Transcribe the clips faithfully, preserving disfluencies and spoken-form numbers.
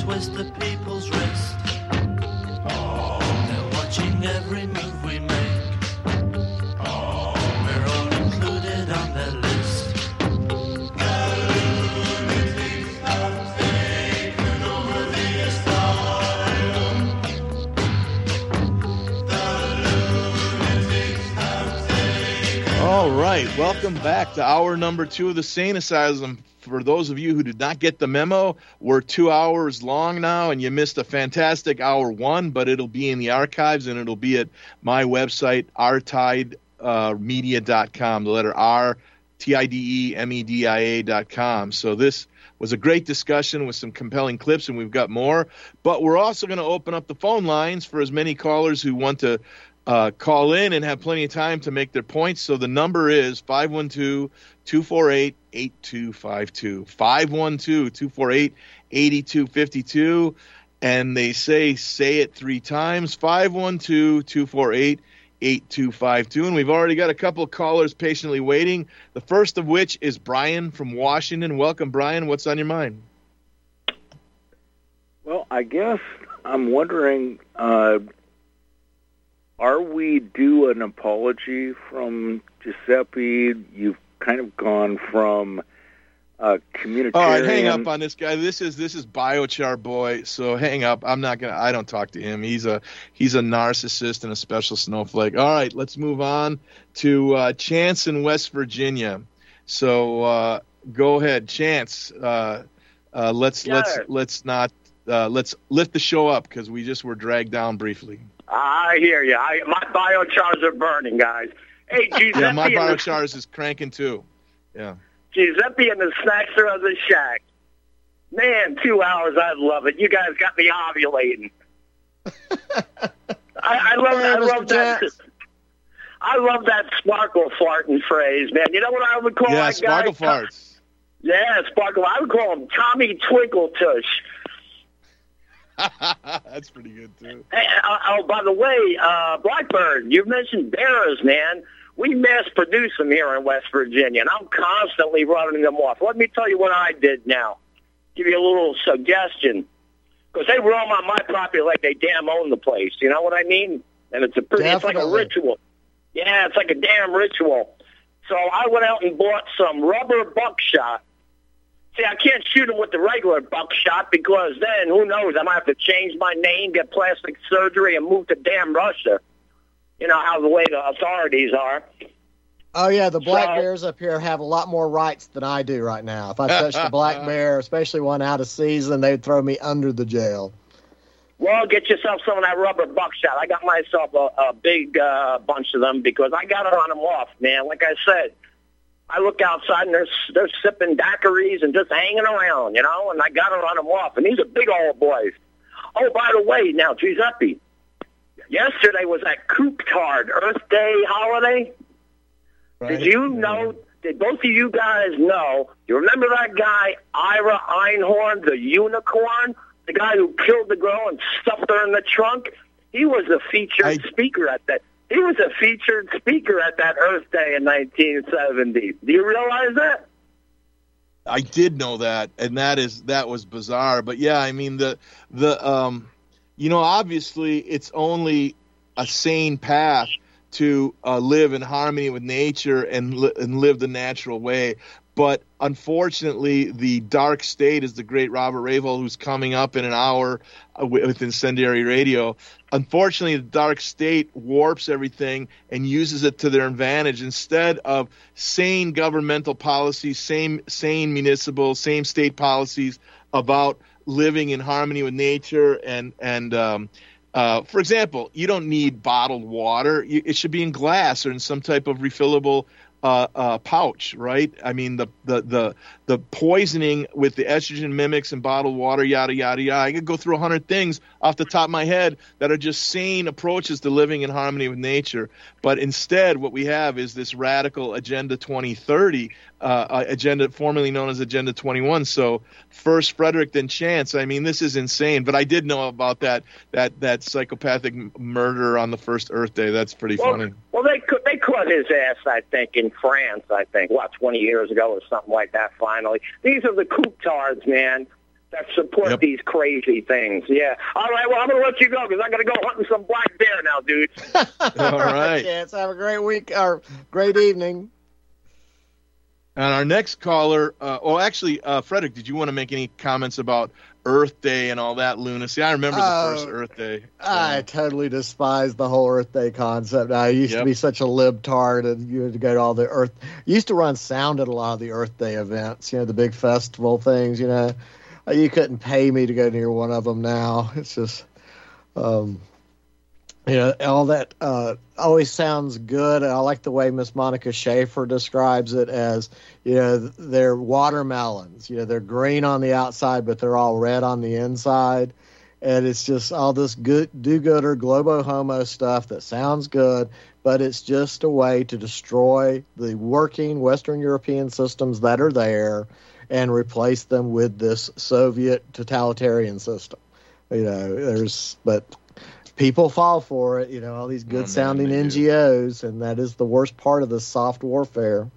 twist the people's wrist. They're watching every move we make. We're all included on their list. The lunatics have taken over the asylum. The lunatics have taken. All right, welcome back to hour number two of the Sane Asylum. For those of you who did not get the memo, we're two hours long now, and you missed a fantastic hour one, but it'll be in the archives, and it'll be at my website, r tide media dot com, the letter R, T I D E M E D I A dot com. So this was a great discussion with some compelling clips, and we've got more. But we're also going to open up the phone lines for as many callers who want to uh, call in and have plenty of time to make their points. So the number is five one two, two four eight, eight two five two, five one two, two four eight, eight two five two, and they say say it three times, five one two, two four eight, eight two five two, and we've already got a couple of callers patiently waiting, the first of which is Brian from Washington. Welcome, Brian. What's on your mind? Well, I guess I'm wondering, uh, are we due an apology from Giuseppe? You've kind of gone from uh, communitarian. All right, hang up on this guy. This is this is Biochar Boy. So hang up. I'm not gonna. I don't talk to him. He's a he's a narcissist and a special snowflake. All right, let's move on to uh, Chance in West Virginia. So uh, go ahead, Chance. Uh, uh, let's Yeah. let's let's not uh, let's lift the show up because we just were dragged down briefly. I hear you. I, my biochars are burning, guys. Hey, Giuseppe, Yeah, my and the, Biochars is cranking too. Yeah. Giuseppe and the Snackster of the Shack. Man, two hours, I love it. You guys got me ovulating. I, I love, Hey, I Mister love that. Chance. I love that sparkle farting phrase, man. You know what I would call Yeah, that guy? sparkle farts. Yeah, sparkle. I would call him Tommy Twinkletush. That's pretty good too. Hey, uh, oh, by the way, uh, Blackbird, you mentioned bears, man. We mass produce them here in West Virginia, and I'm constantly running them off. Let me tell you what I did now. Give you a little suggestion. Because they roam on my property like they damn own the place. You know what I mean? And it's a pretty, it's like a Definitely. ritual. Yeah, it's like a damn ritual. So I went out and bought some rubber buckshot. See, I can't shoot them with the regular buckshot because then, who knows, I might have to change my name, get plastic surgery, and move to damn Russia. You know how the way the authorities are. Oh, yeah, the black So- bears up here have a lot more rights than I do right now. If I touched a black bear, especially one out of season, they'd throw me under the jail. Well, get yourself some of that rubber buckshot. I got myself a, a big uh, bunch of them because I got to run them off, man. Like I said, I look outside and they're, they're sipping daiquiris and just hanging around, you know, and I got to run them off. And these are big old boys. Oh, by the way, now, Giuseppe, yesterday was that Cooptard Earth Day holiday. Right? Did you know, did both of you guys know, you remember that guy, Ira Einhorn, the unicorn, the guy who killed the girl and stuffed her in the trunk? He was a featured I- speaker at that. He was a featured speaker at that Earth Day in nineteen seventy. Do you realize that? I did know that, and that is that was bizarre. But yeah, I mean the the um, you know, obviously it's only a sane path to uh, live in harmony with nature and li- and live the natural way. But unfortunately, the dark state, is the great Robert Ravel, who's coming up in an hour uh, with Incendiary Radio. Unfortunately, the dark state warps everything and uses it to their advantage instead of sane governmental policies, same sane municipal, same state policies about living in harmony with nature and and um, uh, for example, you don't need bottled water. You, it should be in glass or in some type of refillable Uh, uh, pouch, right? I mean, the, the the the poisoning with the estrogen mimics and bottled water, yada, yada, yada. I could go through a hundred things off the top of my head that are just sane approaches to living in harmony with nature. But instead, what we have is this radical Agenda twenty thirty, uh, agenda formerly known as Agenda twenty-one. So first Frederick, then Chance. I mean, this is insane. But I did know about that that that psychopathic murder on the first Earth Day. That's pretty Well, funny. well, they could, they caught his ass, I think, in France, I think, what, twenty years ago or something like that, finally. These are the Cooptards, man. that support Yep. these crazy things. Yeah. All right. Well, I'm gonna let you go because I gotta go hunting some black bear now, dude. All right. Chance, have a great week or great evening. And our next caller, uh, well, actually, uh, Frederick, did you want to make any comments about Earth Day and all that lunacy? I remember the Oh, first Earth Day. I Uh, totally despise the whole Earth Day concept. I used Yep. to be such a libtard, and you had to go to all the Earth. Used to run sound at a lot of the Earth Day events. You know, the big festival things. You know, Uh, you couldn't pay me to go near one of them now. It's just, um, you know, all that uh, always sounds good. I like the way Miss Monica Schaefer describes it as, you know, they're watermelons. You know, they're green on the outside, but they're all red on the inside. And it's just all this good do-gooder, globo-homo stuff that sounds good, but it's just a way to destroy the working Western European systems that are there and replace them with this Soviet totalitarian system. You know, there's, but people fall for it, you know, all these Oh, good sounding man, they N G Os, and that is the worst part of this soft warfare.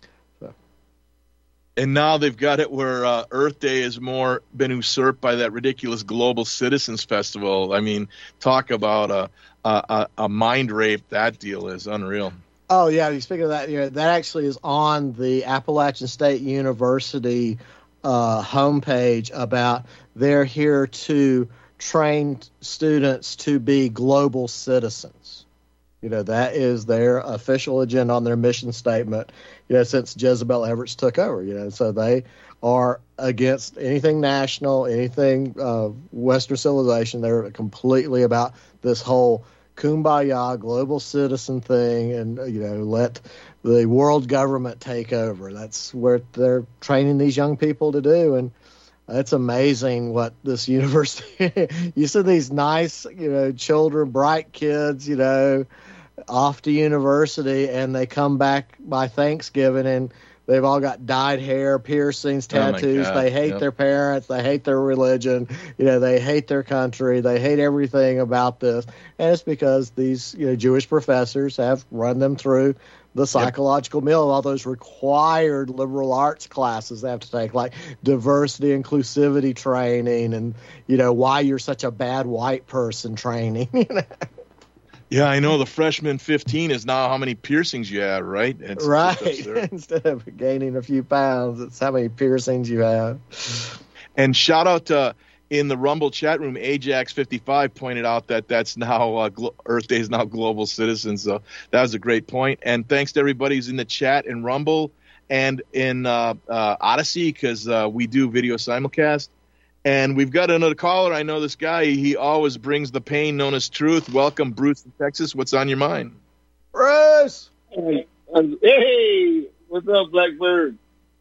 And now they've got it where uh, Earth Day has more been usurped by that ridiculous Global Citizens Festival. I mean, talk about a a, a, a mind rape. That deal is unreal. Oh yeah, speaking of that, you know, that actually is on the Appalachian State University uh, homepage about they're here to train students to be global citizens. You know, that is their official agenda on their mission statement, you know, since Jezebel Everett took over, you know, so they are against anything national, anything uh, Western civilization. They're completely about this whole kumbaya global citizen thing, and you know, let the world government take over. That's where they're training these young people to do, and it's amazing what this university you see these nice, you know, children, bright kids, you know, off to university, and they come back by Thanksgiving and they've all got dyed hair, piercings, Oh, my tattoos. God. They hate Yep. their parents. They hate their religion. You know, they hate their country. They hate everything about this. And it's because these, you know, Jewish professors have run them through the psychological mill of all those required liberal arts classes they have to take, like diversity, inclusivity training, and, you know, why you're such a bad white person training. You know? Yeah, I know the freshman fifteen is now how many piercings you have, right? It's Right. just absurd. Instead of gaining a few pounds, it's how many piercings you have. And shout out to in the Rumble chat room, Ajax fifty-five pointed out that that's now uh, Glo- Earth Day is now global citizens. So that was a great point. And thanks to everybody who's in the chat in Rumble and in uh, uh, Odyssey, because uh, we do video simulcast. And we've got another caller. I know this guy. He always brings the pain known as truth. Welcome, Bruce from Texas. What's on your mind? Bruce! Um, hey, what's up, Blackbird?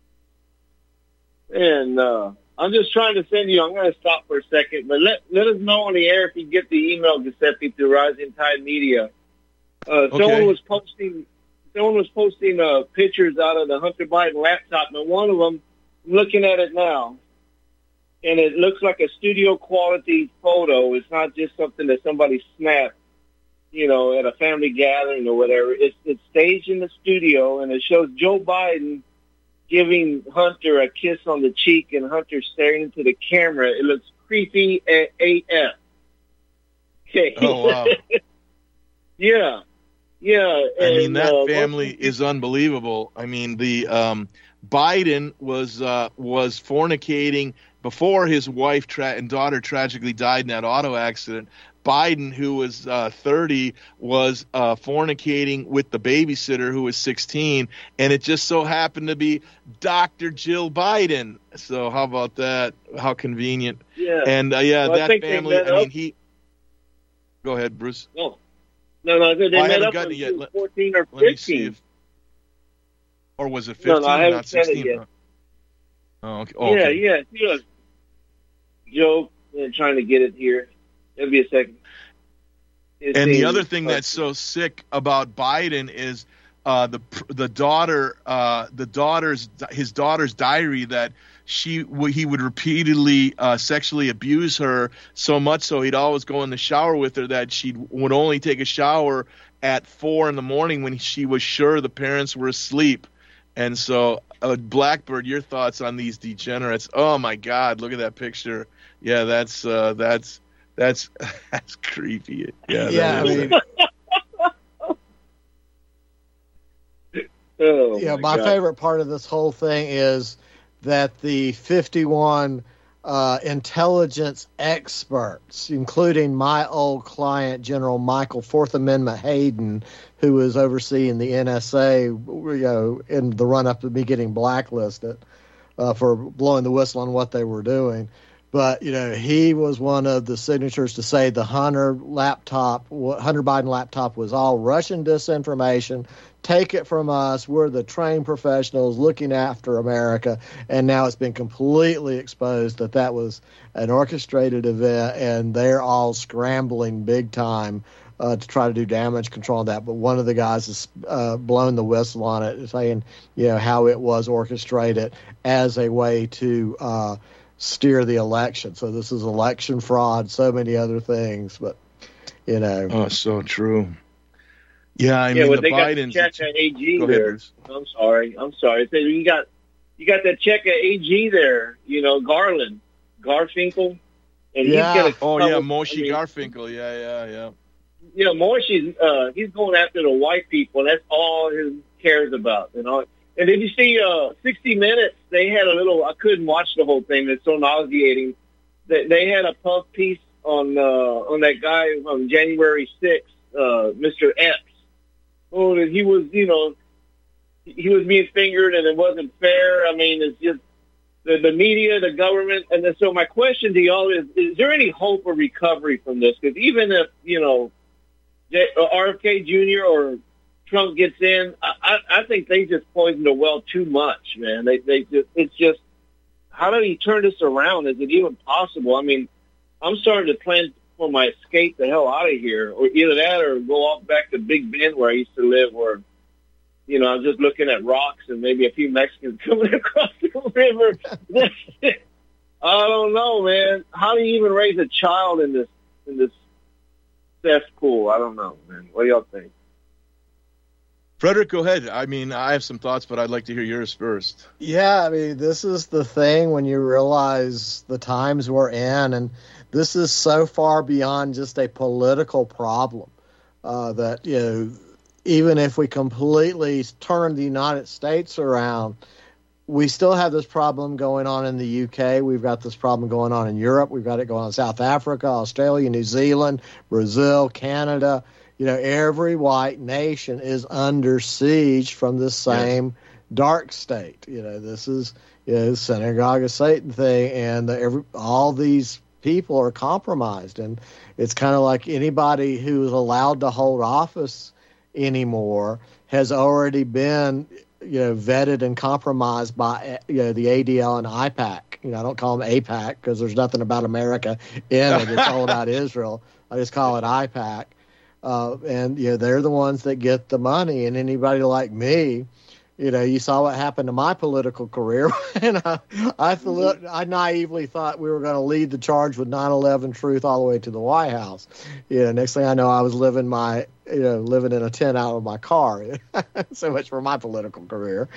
And uh, I'm just trying to send you. I'm going to stop for a second, but let let us know on the air if you get the email, Giuseppe, through Rising Tide Media. Uh, Okay. Someone was posting. Someone was posting uh, pictures out of the Hunter Biden laptop, and one of them, I'm looking at it now, and it looks like a studio quality photo. It's not just something that somebody snapped, you know, at a family gathering or whatever. It's, it's staged in the studio, and it shows Joe Biden giving Hunter a kiss on the cheek and Hunter staring into the camera. It looks creepy at A F. Okay. Oh, wow. Yeah. Yeah. I mean, and, that uh, family is unbelievable. I mean, the um, Biden was uh, was fornicating before his wife tra- and daughter tragically died in that auto accident. Biden, who was uh, thirty, was uh, fornicating with the babysitter who was sixteen, and it just so happened to be Doctor Jill Biden. So how about that? How convenient. Yeah. And, uh, yeah, Well, I that think they family, met I mean, up. he – go ahead, Bruce. No. No, no, they Well, I met haven't up gotten when it he yet. was Let- fourteen or Let me see fifteen. if – or was it No, fifteen, no, I haven't not said it sixteen? yet. Oh, okay. Yeah, okay. yeah. yeah. Joe, I'm trying to get it here. It'll be a second. It's And the a- other thing that's so sick about Biden is uh, the the daughter, uh, the daughter's his daughter's diary that she he would repeatedly uh, sexually abuse her so much so he'd always go in the shower with her that she would only take a shower at four in the morning when she was sure the parents were asleep. And so, uh, Blackbird, your thoughts on these degenerates? Oh my God, look at that picture. Yeah, that's uh, that's that's that's creepy. Yeah, Yeah, I that is- mean, Oh, yeah, my my God. favorite part of this whole thing is that the fifty-one uh, intelligence experts, including my old client, General Michael Fourth Amendment Hayden, who was overseeing the N S A, you know, in the run-up to me getting blacklisted uh, for blowing the whistle on what they were doing. But, you know, he was one of the signatures to say the Hunter laptop, Hunter Biden laptop was all Russian disinformation. Take it from us. We're the trained professionals looking after America. And now it's been completely exposed that that was an orchestrated event, and they're all scrambling big time uh, to try to do damage control on that. But one of the guys has uh, blown the whistle on it, saying, you know, how it was orchestrated as a way to uh, steer the election. So this is election fraud, so many other things. But, you know. oh, so true. Yeah, I yeah, mean well, the they Bidens. got the check at A G Go ahead, there. Bruce. I'm sorry. I'm sorry. So you got you got that check at A G there. You know, Garland, Garfinkel, and Yeah. he's gonna. Oh yeah, come- Moshe I mean, Garfinkel. Yeah, yeah, yeah. You know, Moshe's uh, he's going after the white people, and that's all he cares about. You know, and did you see uh, sixty minutes? They had a little. I couldn't watch the whole thing. It's so nauseating. They, they had a puff piece on uh, on that guy on January sixth, uh, Mister Epps. Oh, that he was, you know, he was being fingered, and it wasn't fair. I mean, it's just the the media, the government, and then, so my question to y'all is: is there any hope of recovery from this? Because even if you know J- uh, R F K Junior or Trump gets in, I, I, I think they just poisoned the well too much, man. They they just it's just how do you turn this around? Is it even possible? I mean, I'm starting to plan for my escape the hell out of here, or either that or go off back to Big Bend where I used to live, where, you know, I was just looking at rocks and maybe a few Mexicans coming across the river. That's it. I don't know, man. How do you even raise a child in this in this cesspool? I don't know, man. What do y'all think? Frederick, go ahead. I mean, I have some thoughts, but I'd like to hear yours first. Yeah, I mean, this is the thing when you realize the times we're in, and this is so far beyond just a political problem uh, that, you know, even if we completely turn the United States around, we still have this problem going on in the U K. We've got this problem going on in Europe. We've got it going on in South Africa, Australia, New Zealand, Brazil, Canada. You know, every white nation is under siege from this same dark state. You know, this is, you know, the synagogue of Satan thing, and the, every, all these people are compromised. And it's kind of like anybody who is allowed to hold office anymore has already been, you know, vetted and compromised by, you know, the A D L and I PAC. You know, I don't call them AIPAC because there's nothing about America in it. It's all about Israel. I just call it I PAC. Uh, and, you know, they're the ones that get the money. And anybody like me, you know, you saw what happened to my political career. And I, I, thought, I naively thought we were going to lead the charge with nine eleven truth all the way to the White House. You know, next thing I know, I was living my, you know, living in a tent out of my car. So much for my political career.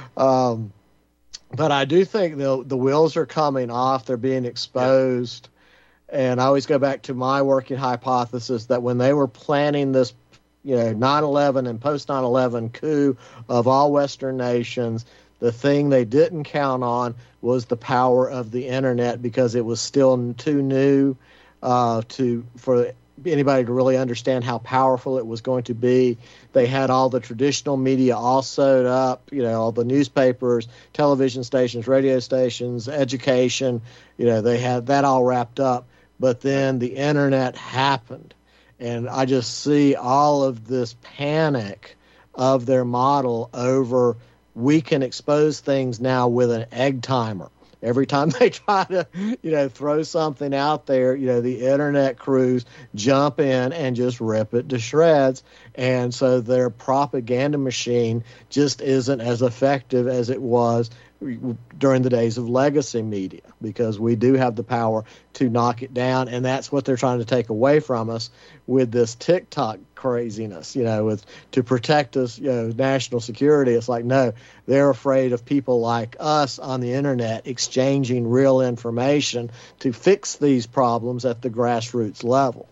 Um, but I do think the the wheels are coming off. They're being exposed. And I always go back to my working hypothesis that when they were planning this, you know, nine eleven and post nine eleven coup of all Western nations, the thing they didn't count on was the power of the internet, because it was still too new uh, to for anybody to really understand how powerful it was going to be. They had all the traditional media all sewed up, you know, all the newspapers, television stations, radio stations, education, you know, they had that all wrapped up. But then the internet happened, and I just see all of this panic of their model over, we can expose things now with an egg timer. Every time they try to, you know, throw something out there, you know, the internet crews jump in and just rip it to shreds. And so their propaganda machine just isn't as effective as it was during the days of legacy media, because we do have the power to knock it down, and that's what they're trying to take away from us with this TikTok craziness, you know, with to protect us, you know, national security. It's like, no, they're afraid of people like us on the internet exchanging real information to fix these problems at the grassroots level.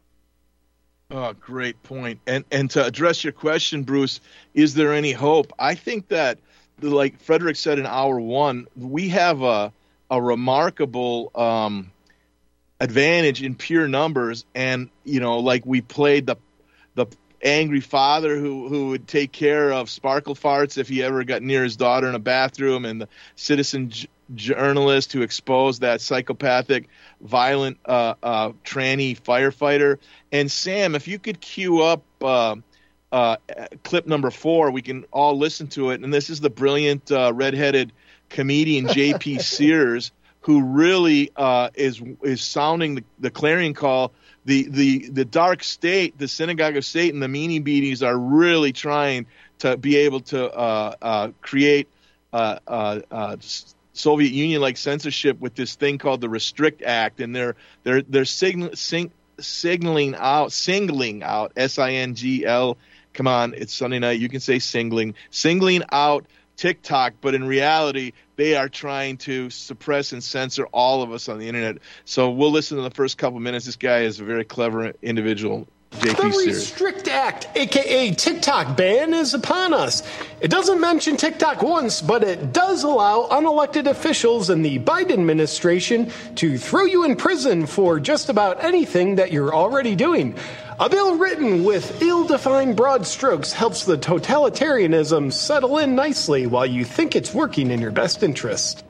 Oh, great point. And and to address your question, Bruce, is there any hope? I think that, like Frederick said in hour one, we have a a remarkable um, advantage in pure numbers, and you know, like we played the the angry father who who would take care of sparkle farts if he ever got near his daughter in a bathroom, and the citizen j- journalist who exposed that psychopathic, violent uh, uh, tranny firefighter. And Sam, if you could cue up Uh, Uh, clip number four, we can all listen to it. And this is the brilliant uh, redheaded comedian J P Sears, who really uh, is is sounding the, the clarion call. The, the the dark state, the synagogue of Satan, the meanie beaties are really trying to be able to uh, uh, create uh, uh, uh, Soviet Union-like censorship with this thing called the Restrict Act, and they're they're they're signal, sing, signaling out, singling out S I N G L. Come on, it's Sunday night. You can say singling, singling out TikTok, but in reality, they are trying to suppress and censor all of us on the internet. So we'll listen to the first couple minutes. This guy is a very clever individual. J P The Sears. Restrict Act, a k a. TikTok ban, is upon us. It doesn't mention TikTok once, but it does allow unelected officials in the Biden administration to throw you in prison for just about anything that you're already doing. A bill written with ill-defined broad strokes helps the totalitarianism settle in nicely while you think it's working in your best interest.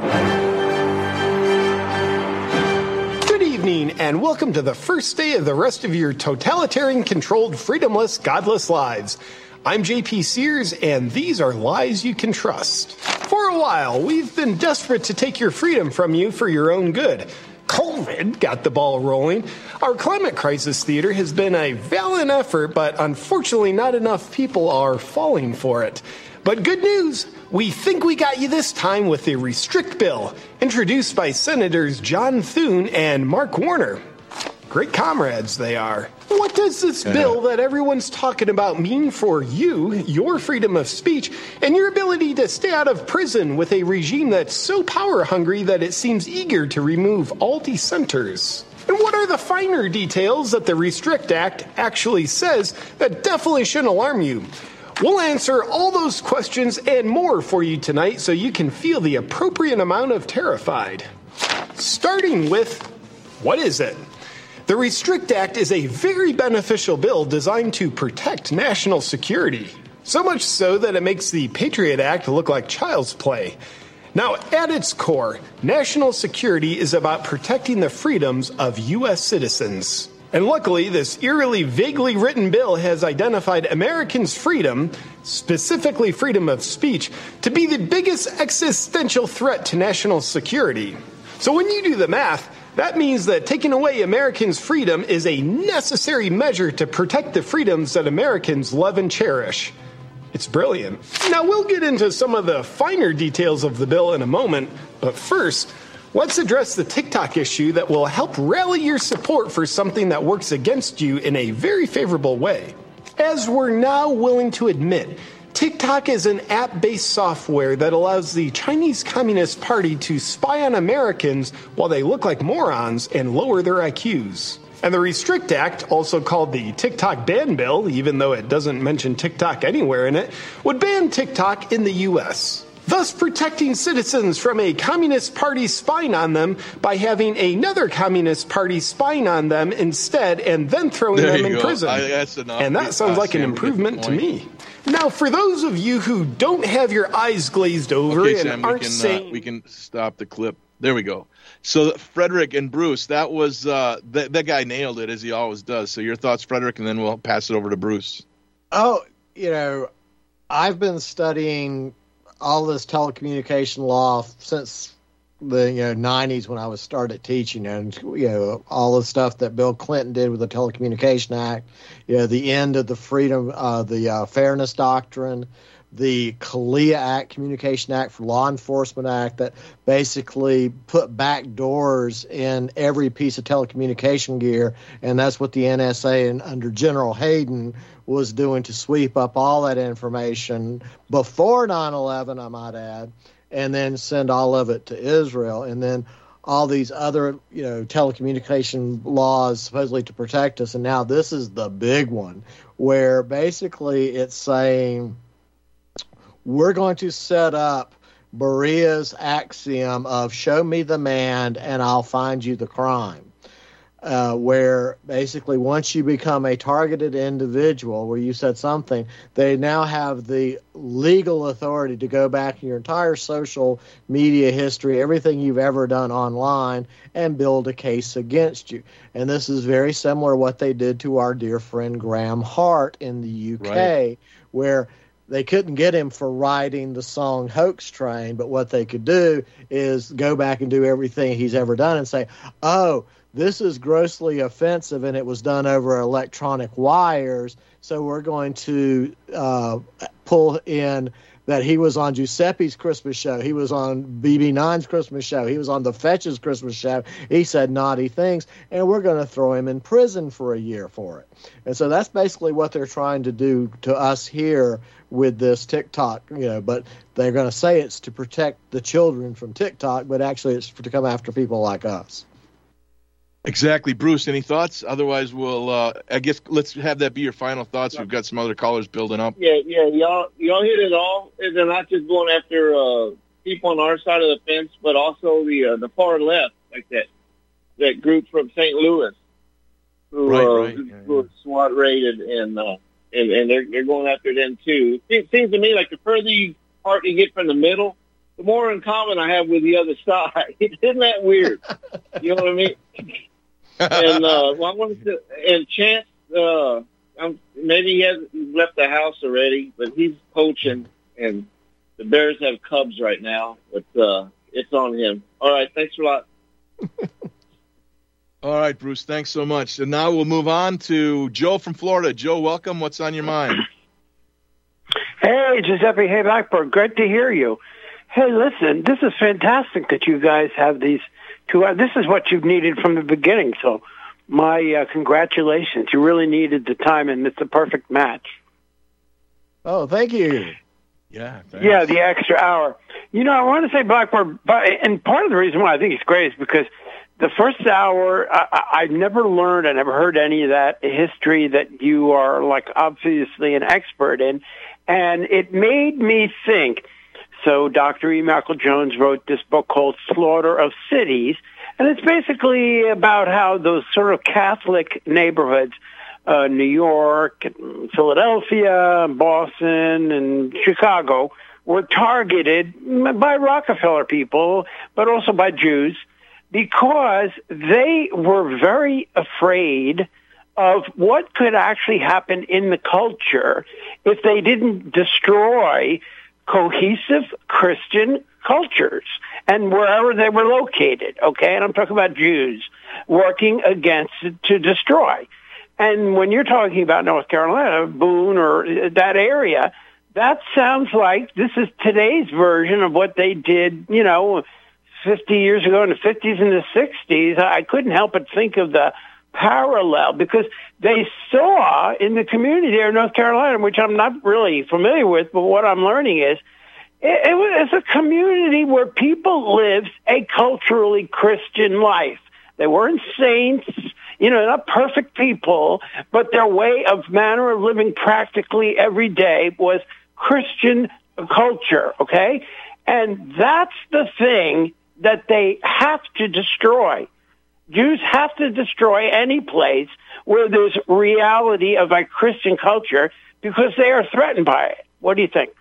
And welcome to the first day of the rest of your totalitarian-controlled, freedomless, godless lives. I'm J P Sears, and these are lies you can trust. For a while, we've been desperate to take your freedom from you for your own good. COVID got the ball rolling. Our climate crisis theater has been a valiant effort, but unfortunately not enough people are falling for it. But good news, we think we got you this time with the Restrict Bill, introduced by Senators John Thune and Mark Warner. Great comrades they are. What does this bill that everyone's talking about mean for you, your freedom of speech, and your ability to stay out of prison with a regime that's so power-hungry that it seems eager to remove all dissenters? And what are the finer details that the Restrict Act actually says that definitely shouldn't alarm you? We'll answer all those questions and more for you tonight so you can feel the appropriate amount of terrified. Starting with, what is it? The Restrict Act is a very beneficial bill designed to protect national security. So much so that it makes the Patriot Act look like child's play. Now, at its core, national security is about protecting the freedoms of U S citizens. And luckily, this eerily, vaguely written bill has identified Americans' freedom, specifically freedom of speech, to be the biggest existential threat to national security. So when you do the math, that means that taking away Americans' freedom is a necessary measure to protect the freedoms that Americans love and cherish. It's brilliant. Now, we'll get into some of the finer details of the bill in a moment, but first, let's address the TikTok issue that will help rally your support for something that works against you in a very favorable way. As we're now willing to admit, TikTok is an app-based software that allows the Chinese Communist Party to spy on Americans while they look like morons and lower their I Qs. And the Restrict Act, also called the TikTok Ban Bill, even though it doesn't mention TikTok anywhere in it, would ban TikTok in the U S, thus protecting citizens from a Communist Party spying on them by having another Communist Party spying on them instead and then throwing There them you in go. prison. I, that's enough. And that sounds Uh, like an Sam, improvement to point. me. Now, for those of you who don't have your eyes glazed over Okay, and Sam, we aren't can saying... uh, we can stop the clip. There we go. So Frederick and Bruce, that was uh, that that guy nailed it as he always does. So your thoughts, Frederick, and then we'll pass it over to Bruce. Oh, you know, I've been studying all this telecommunication law since the you know nineties when I was started teaching, and you know all the stuff that Bill Clinton did with the Telecommunication Act, you know the end of the freedom, uh, the uh, Fairness Doctrine, the CALEA Act, Communication Act for Law Enforcement Act, that basically put back doors in every piece of telecommunication gear, and that's what the N S A and under General Hayden was doing to sweep up all that information before nine eleven, I might add, and then send all of it to Israel, and then all these other, you know, telecommunication laws supposedly to protect us, and now this is the big one, where basically it's saying we're going to set up Berea's axiom of show me the man and I'll find you the crime, uh, where basically once you become a targeted individual, where you said something, they now have the legal authority to go back in your entire social media history, everything you've ever done online, and build a case against you. And this is very similar to what they did to our dear friend Graham Hart in the U K, right, where they couldn't get him for writing the song Hoax Train, but what they could do is go back and do everything he's ever done and say, oh, this is grossly offensive and it was done over electronic wires, so we're going to uh, pull in that he was on Giuseppe's Christmas show, he was on B B nine's Christmas show, he was on The Fetch's Christmas show, he said naughty things, and we're going to throw him in prison for a year for it. And so that's basically what they're trying to do to us here with this TikTok, you know, but they're going to say it's to protect the children from TikTok, but actually it's to come after people like us. Exactly. Bruce, any thoughts? Otherwise, we'll, uh, I guess, let's have that be your final thoughts. We've got some other callers building up. Yeah, yeah, y'all, y'all hit it all. And they're not just going after uh, people on our side of the fence, but also the uh, the far left, like that that group from Saint Louis, who, right, uh, right. who, Yeah, who yeah. are SWAT rated, and uh, and and they're they're going after them too. It seems to me like the further you part you get from the middle, the more in common I have with the other side. Isn't that weird? You know what I mean? And uh, well, I wanted to, and Chance, uh, I'm, maybe he has left the house already, but he's coaching, and the Bears have Cubs right now, but uh, it's on him. All right, thanks a lot. All right, Bruce, thanks so much. And now we'll move on to Joe from Florida. Joe, welcome. What's on your mind? Hey, Giuseppe. Hey, Blackburn. Great to hear you. Hey, listen, this is fantastic that you guys have these two. Uh, this is what you've needed from the beginning. So my uh, congratulations. You really needed the time, and it's a perfect match. Oh, thank you. Yeah, thanks. Yeah, the extra hour. You know, I want to say, Blackburn, but, and part of the reason why I think it's great is because the first hour, I, I've never learned, I never heard any of that history that you are, like, obviously an expert in. And it made me think. So Doctor E. Michael Jones wrote this book called Slaughter of Cities, and it's basically about how those sort of Catholic neighborhoods, uh, New York, and Philadelphia, Boston, and Chicago, were targeted by Rockefeller people, but also by Jews, because they were very afraid of what could actually happen in the culture if they didn't destroy cohesive Christian cultures and wherever they were located, okay? And I'm talking about Jews working against it to destroy. And when you're talking about North Carolina, Boone, or that area, that sounds like this is today's version of what they did, you know, fifty years ago in the fifties and the sixties. I couldn't help but think of the parallel because they saw in the community there in North Carolina, which I'm not really familiar with, but what I'm learning is it, it was a community where people lived a culturally Christian life. They weren't saints, you know, not perfect people, but their way of manner of living practically every day was Christian culture, okay? And that's the thing that they have to destroy. Jews have to destroy any place where there's reality of a Christian culture because they are threatened by it. What do you think?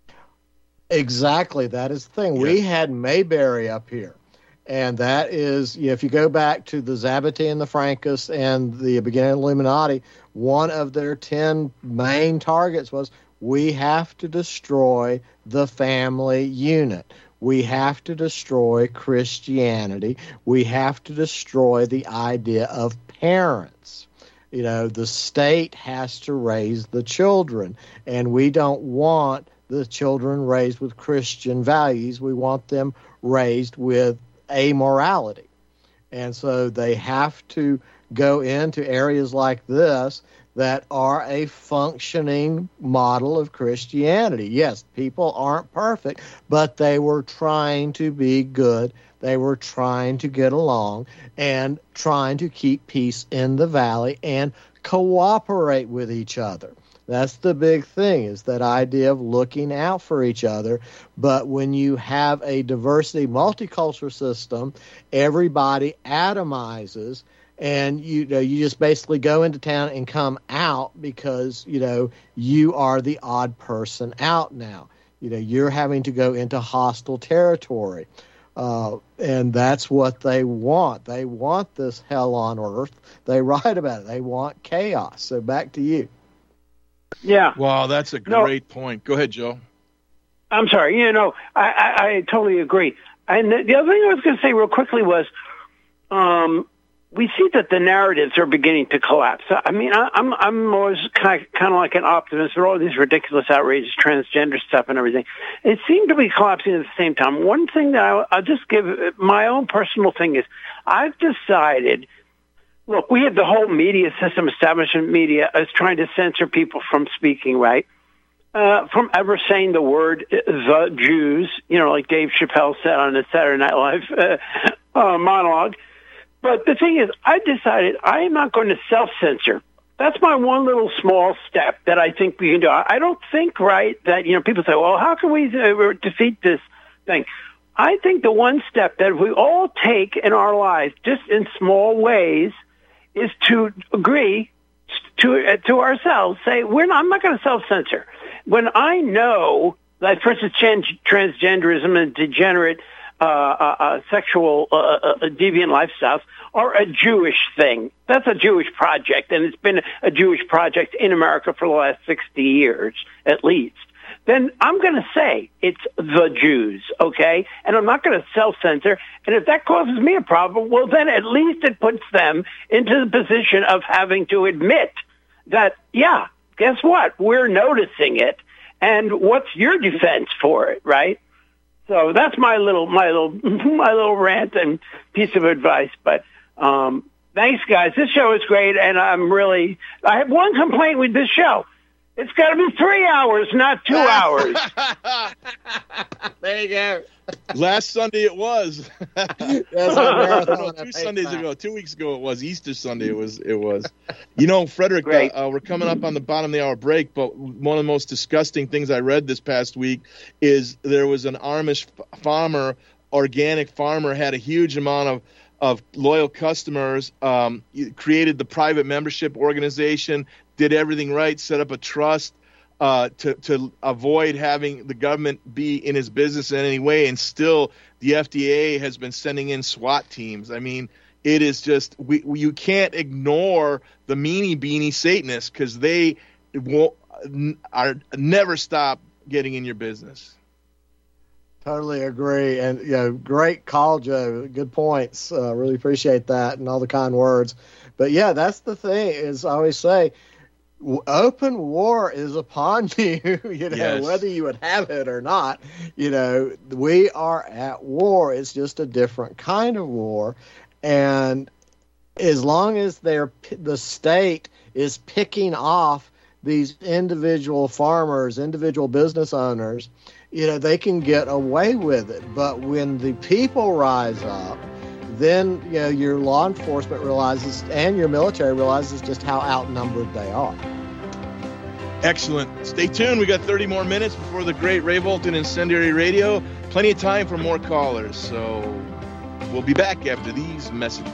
Exactly. That is the thing. Yeah. We had Mayberry up here. And that is, you know, if you go back to the Zabbatai and the Frankists and the beginning of the Illuminati, one of their ten main targets was we have to destroy the family unit. We have to destroy Christianity. We have to destroy the idea of parents. You know, the state has to raise the children, and we don't want the children raised with Christian values. We want them raised with amorality. And so they have to go into areas like this that are a functioning model of Christianity. Yes, people aren't perfect, but they were trying to be good. They were trying to get along and trying to keep peace in the valley and cooperate with each other. That's the big thing, is that idea of looking out for each other. But when you have a diversity multicultural system, everybody atomizes, and you know you just basically go into town and come out because you know you are the odd person out now. You know you're having to go into hostile territory, uh, and that's what they want. They want this hell on earth. They write about it. They want chaos. So back to you. Yeah. Wow, that's a No. great point. Go ahead, Joe. I'm sorry. You know, I, I, I totally agree. And the, the other thing I was going to say real quickly was, um, we see that the narratives are beginning to collapse. I mean, I, I'm I'm always kind of, kind of like an optimist for all these ridiculous, outrageous transgender stuff and everything. It seemed to be collapsing at the same time. One thing that I, I'll just give my own personal thing is, I've decided. Look, we have the whole media system, establishment media, is trying to censor people from speaking, right? Uh, from ever saying the word "the Jews," you know, like Dave Chappelle said on the Saturday Night Live uh, uh, monologue. But the thing is, I decided I am not going to self-censor. That's my one little small step that I think we can do. I don't think, right, that, you know, people say, well, how can we uh, defeat this thing? I think the one step that we all take in our lives, just in small ways, is to agree to uh, to ourselves, say, we're not, I'm not going to self-censor. When I know that, for instance, trans- transgenderism and degenerate uh, uh, uh, sexual uh, uh, deviant lifestyles are a Jewish thing, that's a Jewish project, and it's been a Jewish project in America for the last sixty years, at least, then I'm going to say it's the Jews, okay? And I'm not going to self-censor. And if that causes me a problem, well, then at least it puts them into the position of having to admit that, yeah, guess what? We're noticing it. And what's your defense for it, right? So that's my little, my little, my little rant and piece of advice. But um, thanks, guys. This show is great, and I'm really. I have one complaint with this show. It's got to be three hours, not two hours. There you go. Last Sunday it was. That's a marathon no, at two Sundays FaceTime. ago, two weeks ago it was. Easter Sunday it was. It was. You know, Frederick, uh, Great. uh, we're coming up on the bottom of the hour break, but one of the most disgusting things I read this past week is there was an Amish f- farmer, organic farmer, had a huge amount of of loyal customers, um, created the private membership organization, did everything right, set up a trust uh, to to avoid having the government be in his business in any way, and still the F D A has been sending in SWAT teams. I mean, it is just we, we you can't ignore the meanie beanie Satanists because they won't are never stop getting in your business. Totally agree. And, you know, great call, Joe. Good points. Uh, really appreciate that and all the kind words. But, yeah, that's the thing is I always say w- open war is upon you, you know, Yes. whether you would have it or not. You know, we are at war. It's just a different kind of war. And as long as they're the state is picking off these individual farmers, individual business owners, you know, they can get away with it. But when the people rise up, then, you know, your law enforcement realizes and your military realizes just how outnumbered they are. Excellent. Stay tuned. We got thirty more minutes before the great Ray Bolton Incendiary Radio. Plenty of time for more callers. So we'll be back after these messages.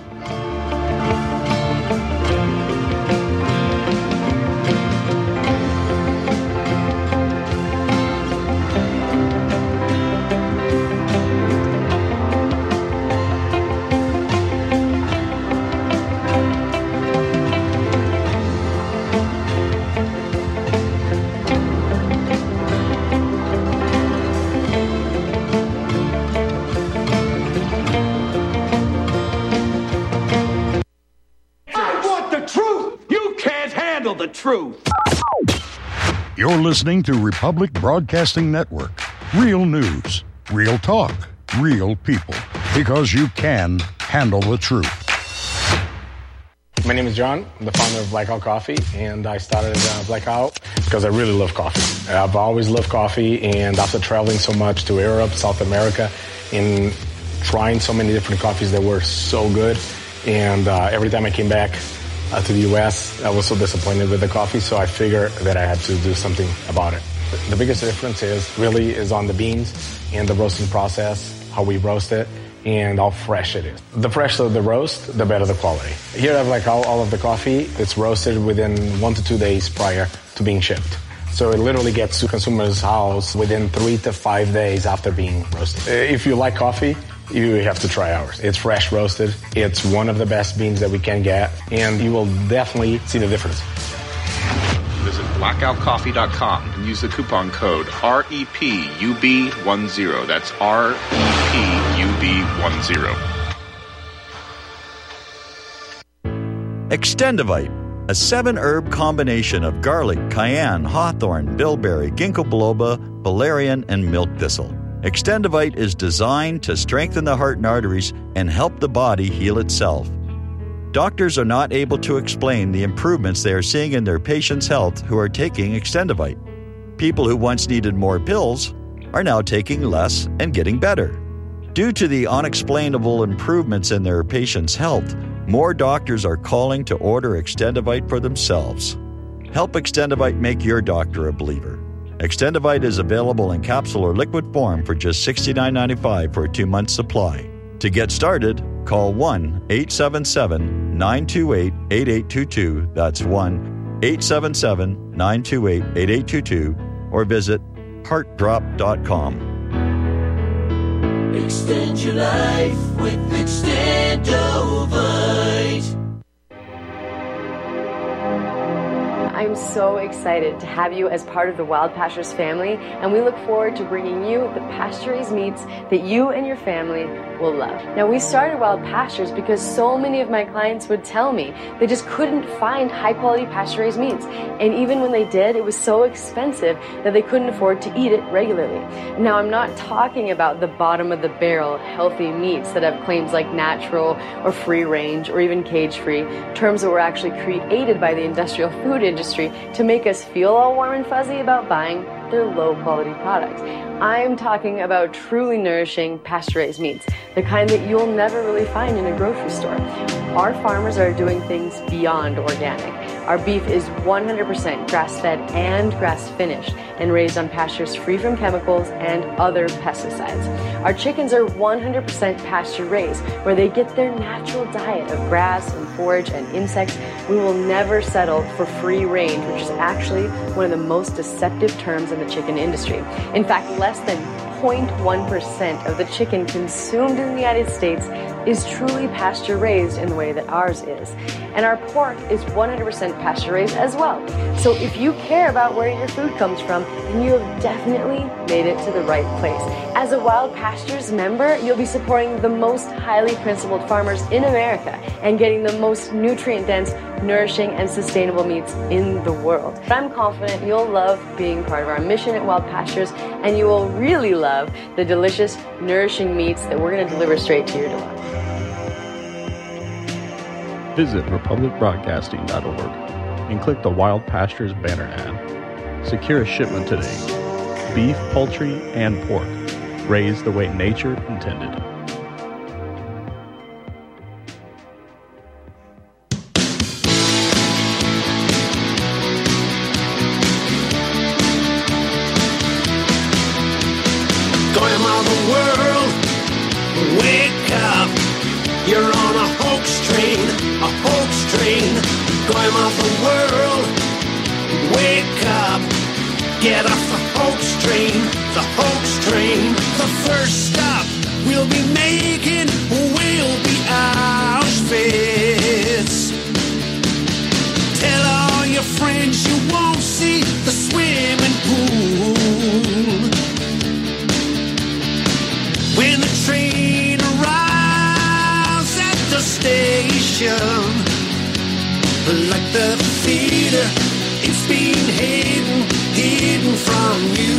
I want the truth. You can't handle the truth. You're listening to Republic Broadcasting Network. Real news, real talk, real people. Because you can handle the truth. My name is John. I'm the founder of Blackout Coffee, and I started uh, Blackout because I really love coffee. I've always loved coffee, and after traveling so much to Europe, South America, and trying so many different coffees that were so good, and uh, every time I came back uh, to the U S, I was so disappointed with the coffee, so I figured that I had to do something about it. The biggest difference is really is on the beans and the roasting process, how we roast it, and how fresh it is. The fresher the roast, the better the quality. Here I have like all, all of the coffee. It's roasted within one to two days prior to being shipped. So it literally gets to consumers' house within three to five days after being roasted. If you like coffee, you have to try ours. It's fresh roasted. It's one of the best beans that we can get, and you will definitely see the difference. Visit blackout coffee dot com and use the coupon code R E P U B ten. That's R E P U B ten. Extendivite, a seven-herb combination of garlic, cayenne, hawthorn, bilberry, ginkgo biloba, valerian, and milk thistle. Extendivite is designed to strengthen the heart and arteries and help the body heal itself. Doctors are not able to explain the improvements they are seeing in their patients' health who are taking Extendivite. People who once needed more pills are now taking less and getting better. Due to the unexplainable improvements in their patients' health, more doctors are calling to order Extendivite for themselves. Help Extendivite make your doctor a believer. Extendivite is available in capsule or liquid form for just sixty-nine ninety-five for a two-month supply. To get started, call one eight seven seven, nine two eight, eight eight two two. That's one eight seven seven, nine two eight, eight eight two two or visit heart drop dot com. Extend your life with Extendovite. I'm so excited to have you as part of the Wild Pastures family, and we look forward to bringing you the pasture-raised meats that you and your family will love. Now, we started Wild Pastures because so many of my clients would tell me they just couldn't find high-quality pasture-raised meats, and even when they did, it was so expensive that they couldn't afford to eat it regularly. Now, I'm not talking about the bottom-of-the-barrel healthy meats that have claims like natural or free-range or even cage-free, terms that were actually created by the industrial food industry to make us feel all warm and fuzzy about buying their low-quality products. I'm talking about truly nourishing pasture-raised meats, the kind that you'll never really find in a grocery store. Our farmers are doing things beyond organic. Our beef is one hundred percent grass-fed and grass-finished and raised on pastures free from chemicals and other pesticides. Our chickens are one hundred percent pasture-raised, where they get their natural diet of grass and forage and insects. We will never settle for free range, which is actually one of the most deceptive terms in the chicken industry. In fact, less than zero point one percent of the chicken consumed in the United States is truly pasture-raised in the way that ours is. And our pork is one hundred percent pasture-raised as well. So if you care about where your food comes from, then you have definitely made it to the right place. As a Wild Pastures member, you'll be supporting the most highly principled farmers in America and getting the most nutrient-dense, nourishing, and sustainable meats in the world. I'm confident you'll love being part of our mission at Wild Pastures, and you will really love the delicious, nourishing meats that we're going to deliver straight to your door. Visit republic broadcasting dot org and click the Wild Pastures banner ad. Secure a shipment today. Beef, poultry, and pork, raised the way nature intended. You're on a hoax train, a hoax train, going off the world. Wake up, get off the hoax train, the hoax train. The first stop we'll be making will be Auschwitz. Tell all your friends you won't see the swimming pool. When the train arrives at the station, like the theater, it's been hidden hiding from you.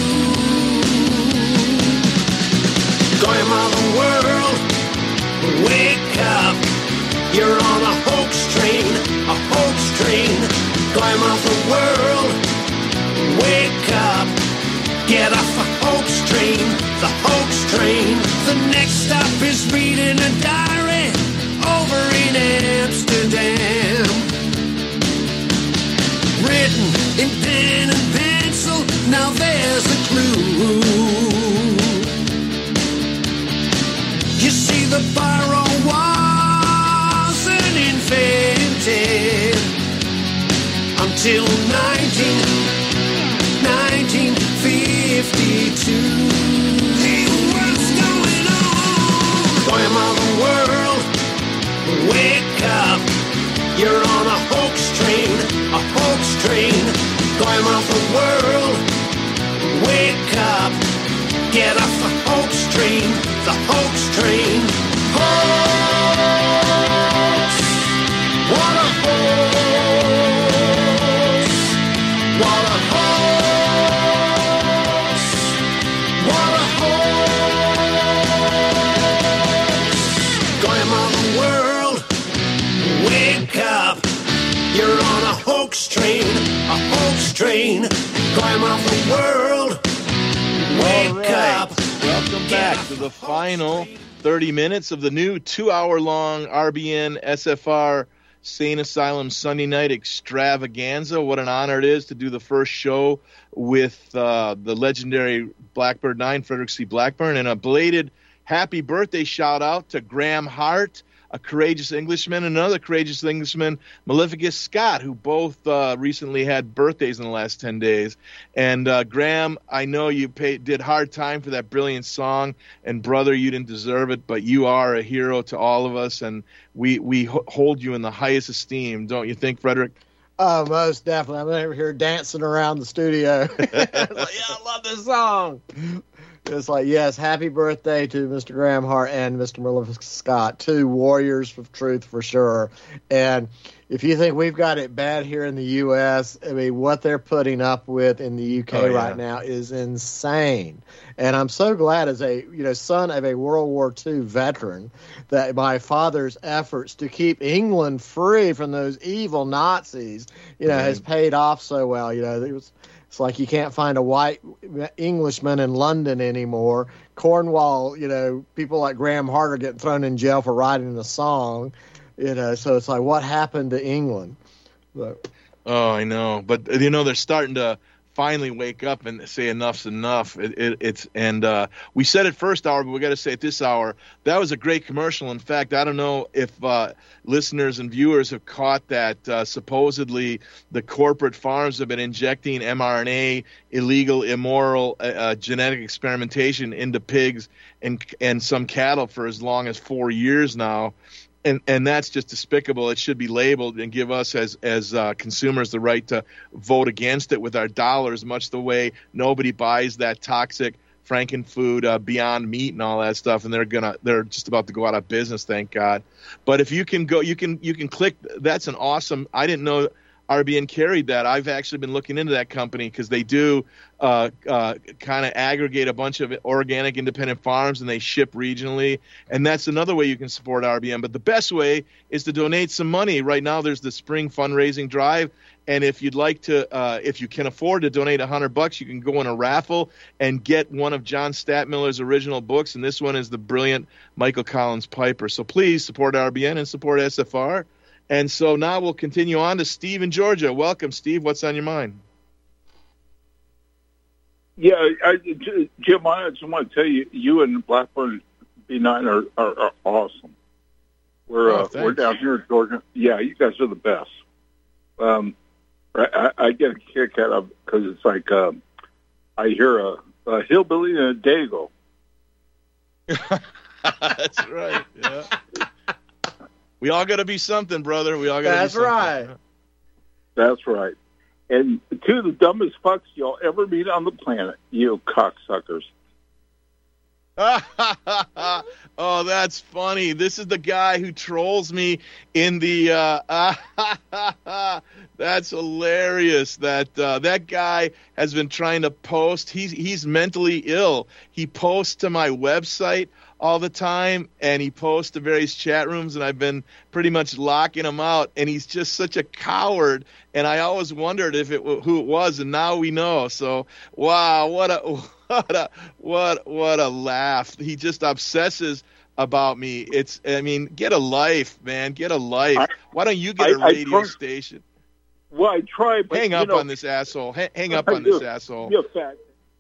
Going all the world, wake up. You're on a hoax train, a hoax train. Going off the world, wake up. Get off the hoax train, the hoax train. The next stop is reading a diary over in Amsterdam. Written in pen and pencil, now there's a clue. You see the borough wasn't invented until nineteen, nineteen fifty-two. Hey, what's going on? Going all the world, wake up. You're on a hoax train, a hoax train. Going off the world, wake up. Get off the hoax train, the hoax train. Hoax! What a hoax! What a hoax! What a hoax! Going on the world, wake up. You're on a hoax train, a hoax train. Going off the world, wake All right. up. Welcome back to the final thirty minutes of the new two-hour-long R B N S F R Sane Asylum Sunday Night Extravaganza. What an honor it is to do the first show with uh, the legendary Blackbird nine, Frederick C. Blackburn, and a belated happy birthday shout-out to Graham Hart, a courageous Englishman, and another courageous Englishman, Maleficus Scott, who both uh, recently had birthdays in the last ten days. And uh, Graham, I know you paid, did hard time for that brilliant song, and brother, you didn't deserve it, but you are a hero to all of us, and we, we ho- hold you in the highest esteem, don't you think, Frederick? Oh, most definitely. I'm over here dancing around the studio. Like, yeah, I love this song. It's like, yes, happy birthday to Mister Graham Hart and Mister Maleficus Scott, two warriors of truth for sure. And if you think we've got it bad here in the U S, I mean, what they're putting up with in the U K Oh, yeah. right now is insane. And I'm so glad, as a you know son of a World War Two veteran, that my father's efforts to keep England free from those evil Nazis, you know, Right. has paid off so well. You know, it was. It's like you can't find a white Englishman in London anymore. Cornwall, you know, people like Graham Hart are getting thrown in jail for writing the song. You know, so it's like, what happened to England? But, Oh, I know, but you know they're starting to finally wake up and say enough's enough. It, it, it's and uh, we said it first hour, but we got to say it this hour. That was a great commercial. In fact, I don't know if uh, listeners and viewers have caught that. Uh, supposedly, the corporate farms have been injecting mRNA, illegal, immoral, uh, uh, genetic experimentation into pigs and and some cattle for as long as four years now. And and that's just despicable. It should be labeled and give us as as uh, consumers the right to vote against it with our dollars, much the way nobody buys that toxic Frankenfood, uh, Beyond Meat, and all that stuff. And they're gonna they're just about to go out of business, thank God. But if you can go, you can you can click. That's an awesome. I didn't know R B N carried that. I've actually been looking into that company because they do uh, uh, kind of aggregate a bunch of organic independent farms and they ship regionally. And that's another way you can support R B N. But the best way is to donate some money. Right now there's the spring fundraising drive. And if you'd like to, uh, if you can afford to donate a hundred bucks, you can go in a raffle and get one of John Stadtmiller's original books. And this one is the brilliant Michael Collins Piper. So please support R B N and support S F R. And so now we'll continue on to Steve in Georgia. Welcome, Steve. What's on your mind? Yeah, I, Jim, I just want to tell you, you and Blackburn B nine are, are, are awesome. We're Oh, uh, we're thanks. down here in Georgia. Yeah, you guys are the best. Um, I, I get a kick out of because it's like um, I hear a, a hillbilly and a dago. That's right. Yeah. We all got to be something, brother. We all got to be that's something. right. That's right. And two of the dumbest fucks you'll ever meet on the planet, you cocksuckers. Oh, that's funny. This is the guy who trolls me in the. Uh, that's hilarious. That uh, that guy has been trying to post. He's he's mentally ill. He posts to my website all the time, and he posts to various chat rooms, and I've been pretty much locking him out. And he's just such a coward. And I always wondered if it who it was, and now we know. So wow, what a. What a what what a laugh! He just obsesses about me. It's I mean, get a life, man. Get a life. I, Why don't you get I, a radio try, station? Well, I try, but hang up know, on this asshole. Hang, hang up on do. this asshole. You're fat.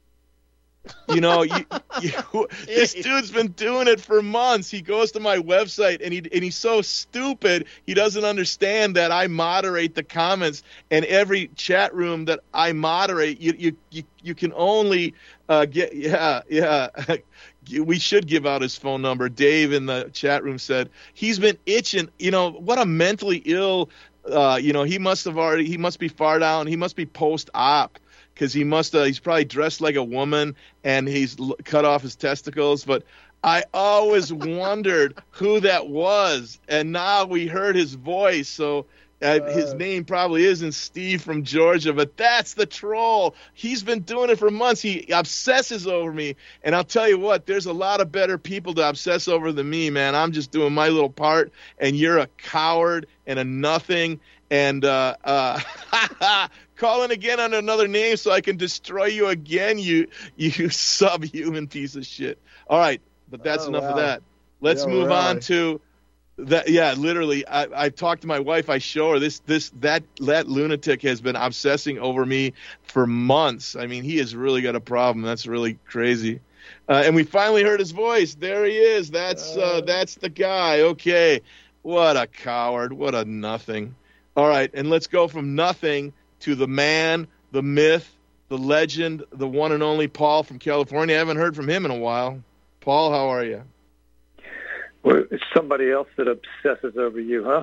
You know, you, you, this dude's been doing it for months. He goes to my website, and he and he's so stupid. He doesn't understand that I moderate the comments, and every chat room that I moderate, you you you, you can only uh, get yeah yeah. We should give out his phone number. Dave in the chat room said he's been itching. You know, what a mentally ill. Uh, you know, he must have already. He must be far down. He must be post-op. Because he must uh, he's probably dressed like a woman and he's l- cut off his testicles. But I always wondered who that was, and now we heard his voice. So uh, uh, his name probably isn't Steve from Georgia, but that's the troll. He's been doing it for months. He obsesses over me, and I'll tell you what, there's a lot of better people to obsess over than me, man. I'm just doing my little part, and you're a coward and a nothing. And uh, uh, calling again under another name so I can destroy you again, you you subhuman piece of shit. All right, but that's oh, enough wow. of that. Let's yeah, move really. on to that. Yeah, literally, I, I talked to my wife. I show her this this that that lunatic has been obsessing over me for months. I mean, he has really got a problem. That's really crazy. Uh, and we finally heard his voice. There he is. That's uh, that's the guy. Okay, what a coward. What a nothing. All right, and let's go from nothing to the man, the myth, the legend, the one and only Paul from California. I haven't heard from him in a while. Paul, how are you? Well, it's somebody else that obsesses over you, huh?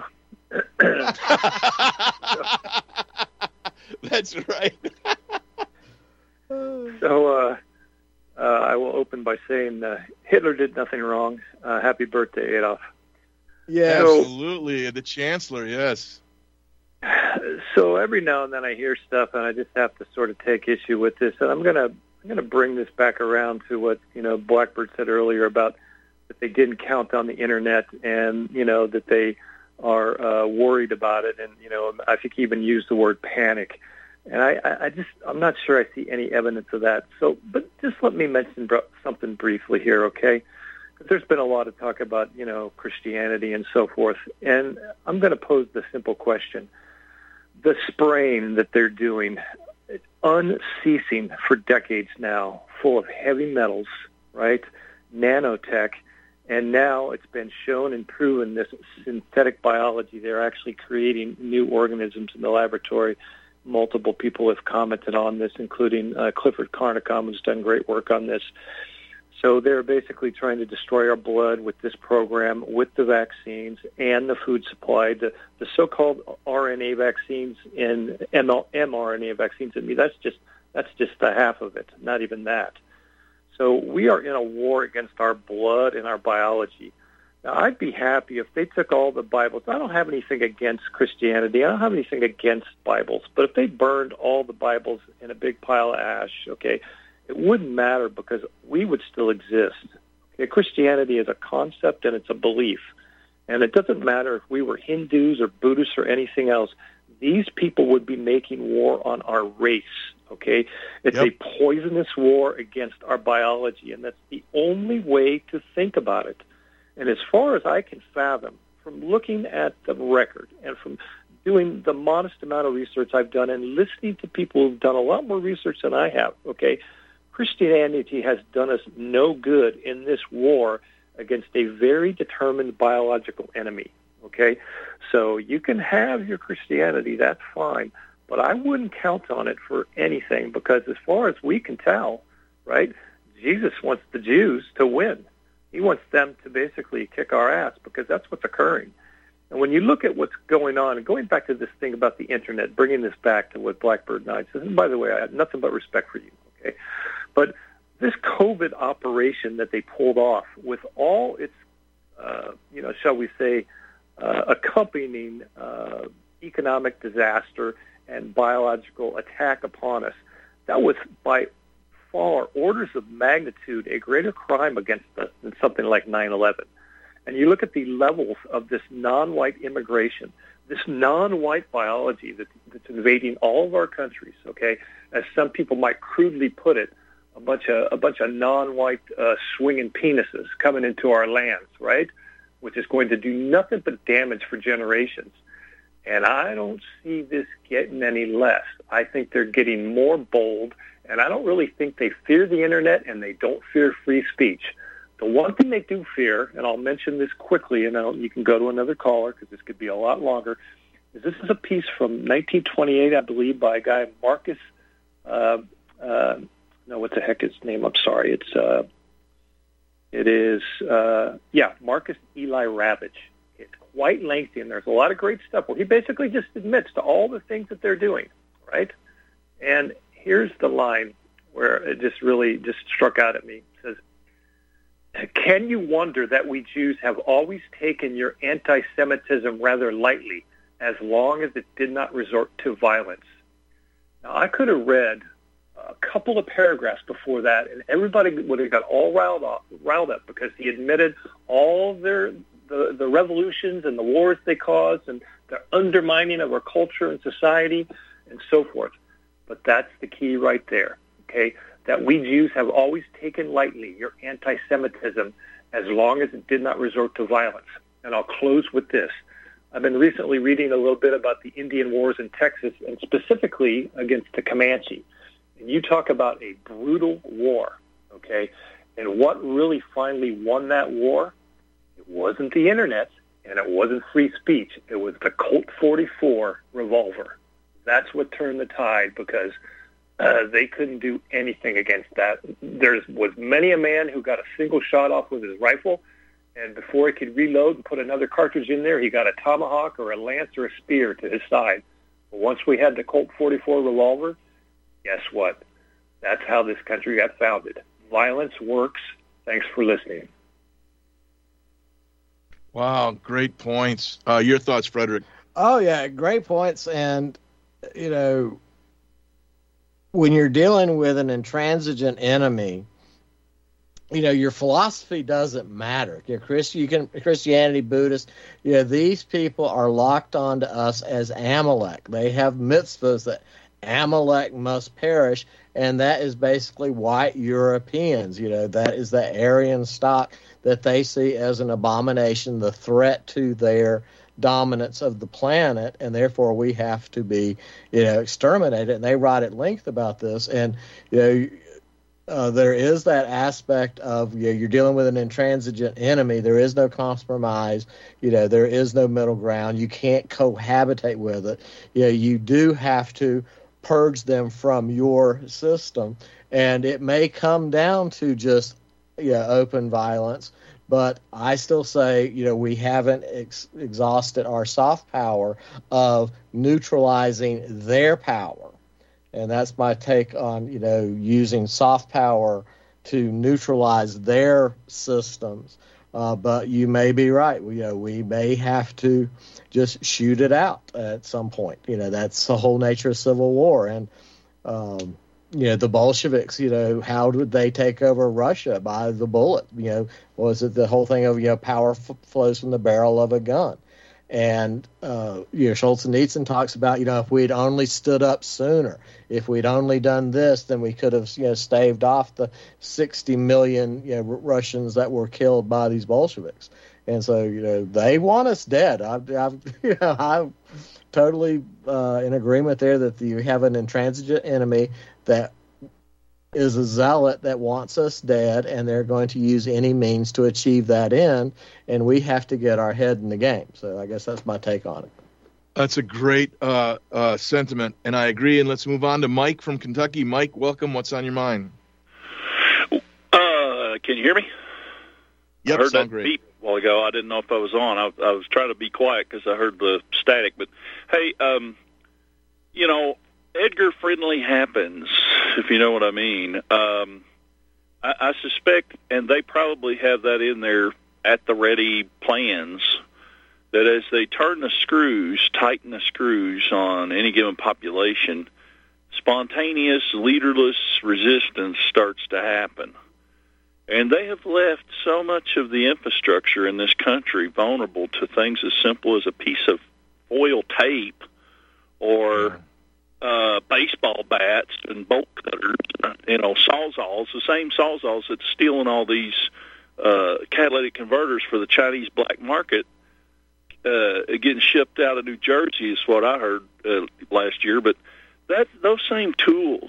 That's right. so uh, uh, I will open by saying uh, Hitler did nothing wrong. Uh, happy birthday, Adolf. Yeah, so, absolutely. The Chancellor, yes. So every now and then I hear stuff, and I just have to sort of take issue with this. And I'm gonna I'm gonna bring this back around to what you know Blackbird said earlier about that they didn't count on the internet, and you know that they are uh, worried about it, and you know I think he even used the word panic. And I, I just I'm not sure I see any evidence of that. So, but just let me mention something briefly here, okay? Because there's been a lot of talk about you know Christianity and so forth, and I'm going to pose the simple question. The spraying that they're doing, it's unceasing for decades now, full of heavy metals, right, nanotech, and now it's been shown and proven this synthetic biology. They're actually creating new organisms in the laboratory. Multiple people have commented on this, including uh, Clifford Carnicom, who's done great work on this. So they're basically trying to destroy our blood with this program, with the vaccines and the food supply. The, the so-called R N A vaccines and mRNA vaccines, I mean, that's just that's just the half of it, not even that. So we are in a war against our blood and our biology. Now, I'd be happy if they took all the Bibles. I don't have anything against Christianity. I don't have anything against Bibles. But if they burned all the Bibles in a big pile of ash, okay, it wouldn't matter because we would still exist. Okay, Christianity is a concept and it's a belief. And it doesn't matter if we were Hindus or Buddhists or anything else. These people would be making war on our race, okay? It's yep. a poisonous war against our biology, and that's the only way to think about it. And as far as I can fathom, from looking at the record and from doing the modest amount of research I've done and listening to people who've done a lot more research than I have, okay, Christianity has done us no good in this war against a very determined biological enemy, okay? So you can have your Christianity, that's fine, but I wouldn't count on it for anything because as far as we can tell, right, Jesus wants the Jews to win. He wants them to basically kick our ass because that's what's occurring. And when you look at what's going on, and going back to this thing about the Internet, bringing this back to what Blackbird Knight says, and by the way, I have nothing but respect for you, okay? But this COVID operation that they pulled off with all its, uh, you know, shall we say, uh, accompanying uh, economic disaster and biological attack upon us, that was by far orders of magnitude a greater crime against us than something like nine eleven. And you look at the levels of this non-white immigration, this non-white biology that, that's invading all of our countries, okay, as some people might crudely put it, a bunch of a bunch of non-white uh, swinging penises coming into our lands, right, which is going to do nothing but damage for generations. And I don't see this getting any less. I think they're getting more bold, and I don't really think they fear the internet, and they don't fear free speech. The one thing they do fear, and I'll mention this quickly, and I'll, you can go to another caller because this could be a lot longer, is this is a piece from nineteen twenty-eight, I believe, by a guy, Marcus, uh, uh, no, what the heck is his name? I'm sorry. It's, uh, it is, uh, yeah, Marcus Eli Ravage. It's quite lengthy, and there's a lot of great stuff where he basically just admits to all the things that they're doing, right? And here's the line where it just really just struck out at me. It says, "Can you wonder that we Jews have always taken your anti-Semitism rather lightly, as long as it did not resort to violence?" Now, I could have read a couple of paragraphs before that, and everybody would have got all riled up, riled up because he admitted all their the, the revolutions and the wars they caused and the undermining of our culture and society and so forth. But that's the key right there, okay? That we Jews have always taken lightly your anti-Semitism as long as it did not resort to violence. And I'll close with this. I've been recently reading a little bit about the Indian Wars in Texas, and specifically against the Comanche. And you talk about a brutal war, okay? And what really finally won that war? It wasn't the internet, and it wasn't free speech. It was the Colt forty-four revolver. That's what turned the tide, because uh, they couldn't do anything against that. There was many a man who got a single shot off with his rifle, and before he could reload and put another cartridge in there, he got a tomahawk or a lance or a spear to his side. But once we had the Colt forty-four revolver, guess what? That's how this country got founded. Violence works. Thanks for listening. Wow, great points. Uh, your thoughts, Frederick? Oh, yeah, great points. And, you know, when you're dealing with an intransigent enemy, you know, your philosophy doesn't matter. You know, Christ, you can, Christianity, Buddhist, you know, these people are locked onto us as Amalek. They have mitzvahs that Amalek must perish, and that is basically white Europeans. You know, that is the Aryan stock that they see as an abomination, the threat to their dominance of the planet, and therefore we have to be, you know, exterminated. And they write at length about this. And, you know, uh, there is that aspect of, you know, you're dealing with an intransigent enemy. There is no compromise. You know, there is no middle ground. You can't cohabitate with it. You know, you do have to purge them from your system. And it may come down to just, yeah, open violence, but I still say, you know, we haven't ex- exhausted our soft power of neutralizing their power. And that's my take on, you know, using soft power to neutralize their systems. Uh, but you may be right. We, you know, we may have to just shoot it out at some point. You know, that's the whole nature of civil war. And, um, you know, the Bolsheviks, you know, how did they take over Russia? By the bullet. You know, was it the whole thing of, you know, power f- flows from the barrel of a gun? And, uh, you know, Solzhenitsyn talks about, you know, if we'd only stood up sooner, if we'd only done this, then we could have, you know, staved off the sixty million, you know, Russians that were killed by these Bolsheviks. And so, you know, they want us dead. I've, I've you know, I'm totally uh, in agreement there that you have an intransigent enemy that is a zealot that wants us dead, and they're going to use any means to achieve that end, and we have to get our head in the game. So I guess that's my take on it. That's a great uh, uh, sentiment, and I agree. And let's move on to Mike from Kentucky. Mike, welcome. What's on your mind? Uh, can you hear me? Yep, I heard sound that great. beep a while ago. I didn't know if I was on. I, I was trying to be quiet because I heard the static. But, hey, um, you know, Edgar Friendly happens, if you know what I mean. Um, I, I suspect, and they probably have that in their at-the-ready plans, that as they turn the screws, tighten the screws on any given population, spontaneous, leaderless resistance starts to happen. And they have left so much of the infrastructure in this country vulnerable to things as simple as a piece of foil tape or uh, baseball bats and bolt cutters, you know, sawzalls, the same sawzalls that's stealing all these uh, catalytic converters for the Chinese black market, uh, getting shipped out of New Jersey is what I heard uh, last year. But that those same tools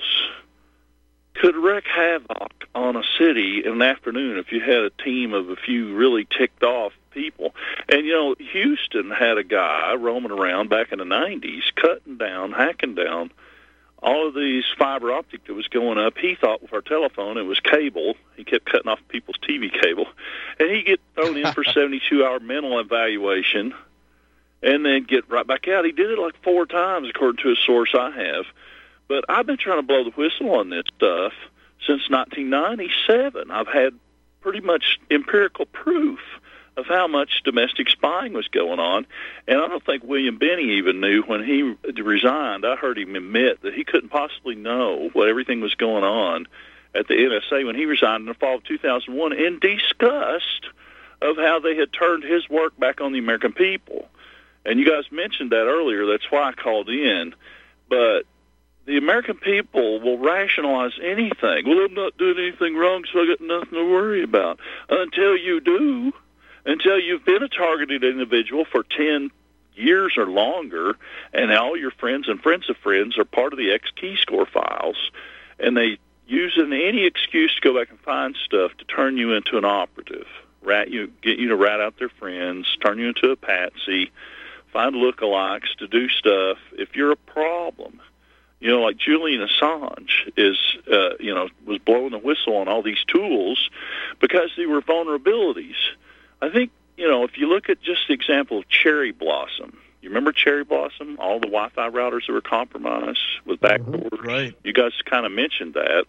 could wreak havoc on a city in an afternoon if you had a team of a few really ticked off people. And, you know, Houston had a guy roaming around back in the nineties, cutting down, hacking down all of these fiber optic that was going up. He thought with our telephone it was cable. He kept cutting off people's T V cable. And he'd get thrown in for seventy-two hour mental evaluation and then get right back out. He did it like four times, according to a source I have. But I've been trying to blow the whistle on this stuff since nineteen ninety-seven. I've had pretty much empirical proof of how much domestic spying was going on. And I don't think William Binney even knew when he resigned. I heard him admit that he couldn't possibly know what everything was going on at the N S A when he resigned in the fall of two thousand one, in disgust of how they had turned his work back on the American people. And you guys mentioned that earlier. That's why I called in. But the American people will rationalize anything. Well, I'm not doing anything wrong, so I got nothing to worry about. Until you do. Until you've been a targeted individual for ten years or longer, and all your friends and friends of friends are part of the X-Keyscore files, and they use any excuse to go back and find stuff to turn you into an operative, rat you, get you to rat out their friends, turn you into a patsy, find lookalikes to do stuff. If you're a problem, you know, like Julian Assange is, uh, you know, was blowing the whistle on all these tools because they were vulnerabilities. I think, you know, if you look at just the example of Cherry Blossom, you remember Cherry Blossom, all the Wi-Fi routers that were compromised with backdoors? Mm-hmm, right. You guys kind of mentioned that.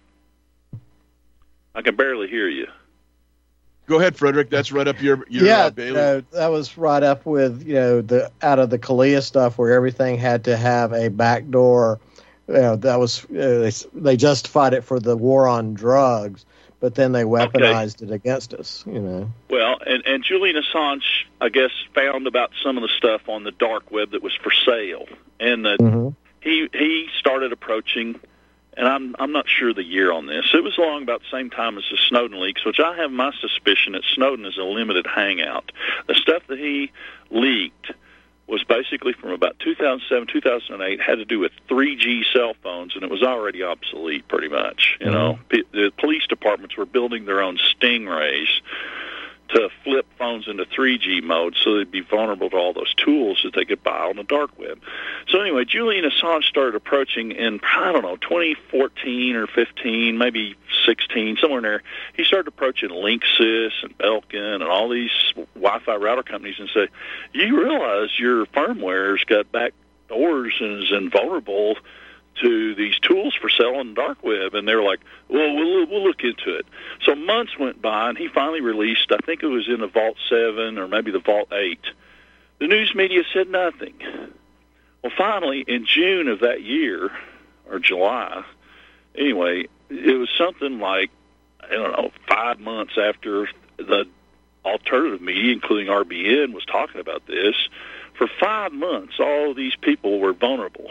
I can barely hear you. Go ahead, Frederick. That's right up your, your yeah. uh, Bailey. Uh, that was right up with, you know, the out of the Kalia stuff where everything had to have a backdoor. You know, that was uh, they, they justified it for the war on drugs, but then they weaponized okay. it against us, you know. Well, and, and Julian Assange, I guess, found about some of the stuff on the dark web that was for sale, and the, mm-hmm. he he started approaching, and I'm I'm not sure the year on this. It was along about the same time as the Snowden leaks, which I have my suspicion that Snowden is a limited hangout. The stuff that he leaked was basically from about two thousand seven, two thousand eight, had to do with three G cell phones, and it was already obsolete pretty much. You mm-hmm. know, P- the police departments were building their own Stingrays to flip phones into three G mode so they'd be vulnerable to all those tools that they could buy on the dark web. So anyway, Julian Assange started approaching in, I don't know, twenty fourteen or fifteen, maybe sixteen, somewhere in there. He started approaching Linksys and Belkin and all these Wi-Fi router companies and said, you realize your firmware's got back doors and is invulnerable to these tools for sale on the dark web. And they were like, well, we'll we'll look into it. So months went by, and he finally released, I think it was in the Vault seven or maybe the Vault eight. The news media said nothing. Well, finally, in June of that year, or July, anyway, it was something like, I don't know, five months after the alternative media, including R B N, was talking about this. For five months, all of these people were vulnerable.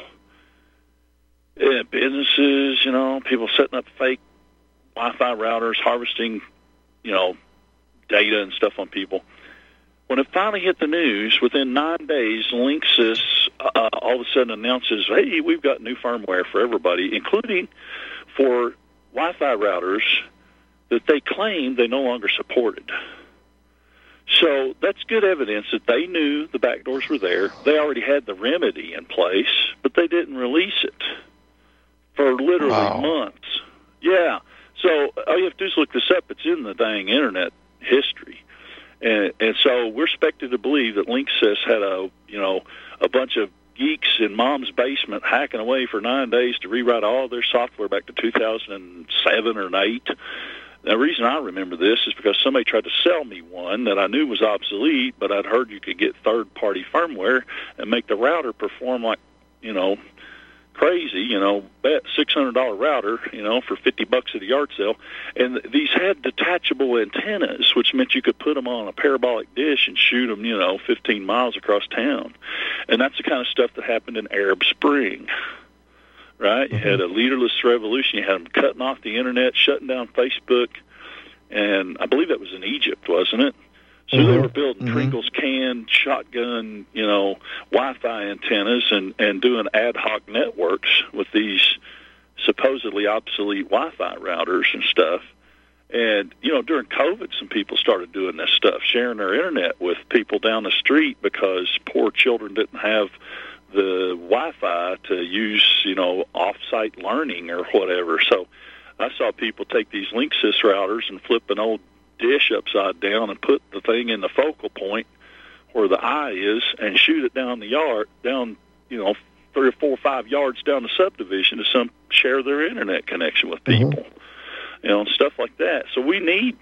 Yeah, businesses, you know, people setting up fake Wi-Fi routers, harvesting, you know, data and stuff on people. When it finally hit the news, within nine days, Linksys uh, all of a sudden announces, hey, we've got new firmware for everybody, including for Wi-Fi routers that they claimed they no longer supported. So that's good evidence that they knew the backdoors were there. They already had the remedy in place, but they didn't release it for literally wow. months. Yeah. So all you have to do is look this up. It's in the dang internet history. And, and so we're expected to believe that Linksys had a, you know, a bunch of geeks in mom's basement hacking away for nine days to rewrite all their software back to two thousand seven or eight. The reason I remember this is because somebody tried to sell me one that I knew was obsolete, but I'd heard you could get third-party firmware and make the router perform like, you know, crazy, you know, bet six hundred dollars router, you know, for fifty bucks at a yard sale. And these had detachable antennas, which meant you could put them on a parabolic dish and shoot them, you know, fifteen miles across town. And that's the kind of stuff that happened in Arab Spring, right? Mm-hmm. You had a leaderless revolution. You had them cutting off the internet, shutting down Facebook. And I believe that was in Egypt, wasn't it? So mm-hmm. they were building mm-hmm. Pringles can, shotgun, you know, Wi-Fi antennas and, and doing ad hoc networks with these supposedly obsolete Wi-Fi routers and stuff. And, you know, during COVID, some people started doing this stuff, sharing their internet with people down the street because poor children didn't have the Wi-Fi to use, you know, off-site learning or whatever. So I saw people take these Linksys routers and flip an old dish upside down and put the thing in the focal point where the eye is and shoot it down the yard, down, you know, three or four or five yards down the subdivision to some share their internet connection with people, mm-hmm. you know, and stuff like that. So we need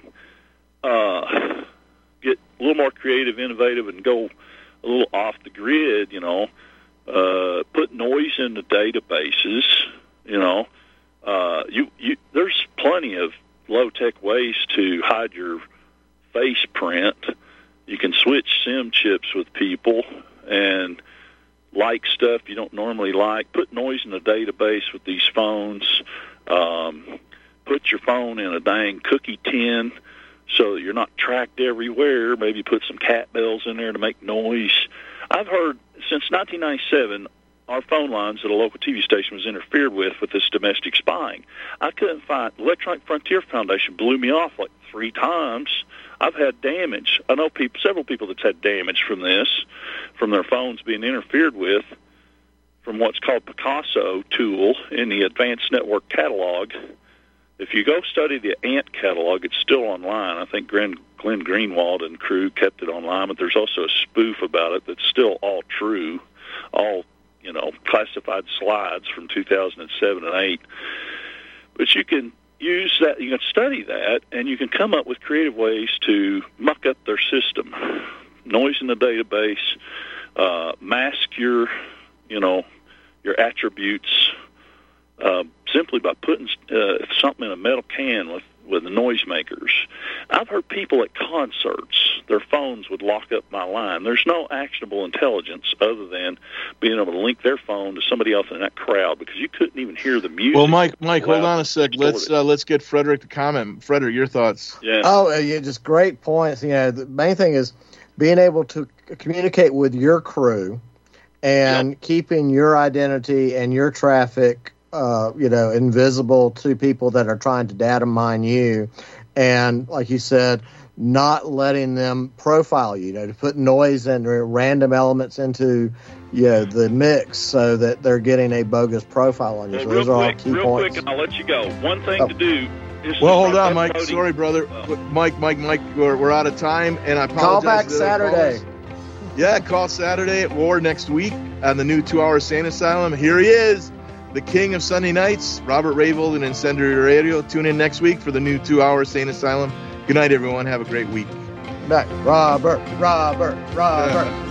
uh, get a little more creative, innovative, and go a little off the grid, you know, uh, put noise in the databases, you know. Uh, you, you, there's plenty of low-tech ways to hide your face print. You can switch SIM chips with people and like stuff you don't normally like. Put noise in the database with these phones. Um, put your phone in a dang cookie tin so that you're not tracked everywhere. Maybe put some cat bells in there to make noise. I've heard since nineteen ninety-seven, our phone lines at a local T V station was interfered with with this domestic spying. I couldn't find, Electronic Frontier Foundation blew me off like three times. I've had damage. I know people, several people that's had damage from this, from their phones being interfered with, from what's called Picasso tool in the Advanced Network Catalog. If you go study the A N T catalog, it's still online. I think Glenn, Glenn Greenwald and crew kept it online, but there's also a spoof about it that's still all true, all, you know, classified slides from two thousand seven and eight. But you can use that, you can study that, and you can come up with creative ways to muck up their system. Noise in the database, uh, mask your, you know, your attributes uh, simply by putting uh, something in a metal can with, with the noisemakers. I've heard people at concerts, their phones would lock up my line. There's no actionable intelligence other than being able to link their phone to somebody else in that crowd because you couldn't even hear the music. Well, Mike, Mike, hold on a sec. Let's uh, let's get Frederick to comment. Frederick, your thoughts? Yeah. Oh, yeah, just great points. You know, the main thing is being able to communicate with your crew and yep. keeping your identity and your traffic, uh, you know, invisible to people that are trying to data mine you. And like you said, not letting them profile you, you know, to put noise and random elements into, you know, the mix so that they're getting a bogus profile on you. Hey, so those real are quick, all key real points. quick, and I'll let you go. One thing oh. to do is... Well, hold on, Mike. Coding. Sorry, brother. Uh, Mike, Mike, Mike, we're, we're out of time, and I apologize. Call back Saturday. Yeah, call Saturday at War next week on the new two-hour Sane Asylum. Here he is, the king of Sunday nights, Robert Rayvold and Incendiary Radio. Tune in next week for the new two-hour Sane Asylum. Good night, everyone. Have a great week. Good night. Robert, Robert, Robert. Yeah.